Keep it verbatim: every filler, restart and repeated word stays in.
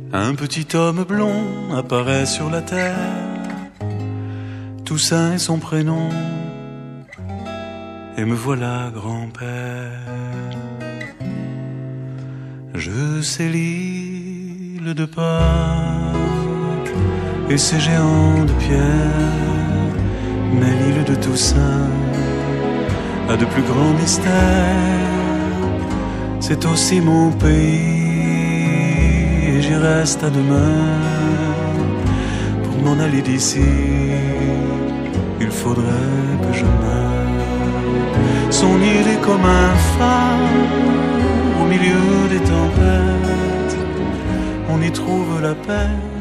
Un petit homme blond apparaît sur la terre. Toussaint est son prénom, et me voilà grand-père. Je sais l'île de Pâques et ses géants de pierre, mais l'île de Toussaint a de plus grands mystères. C'est aussi mon pays et j'y reste à demain. Pour m'en aller d'ici, il faudrait que je meure. Son île est comme un phare au milieu des tempêtes. On y trouve la paix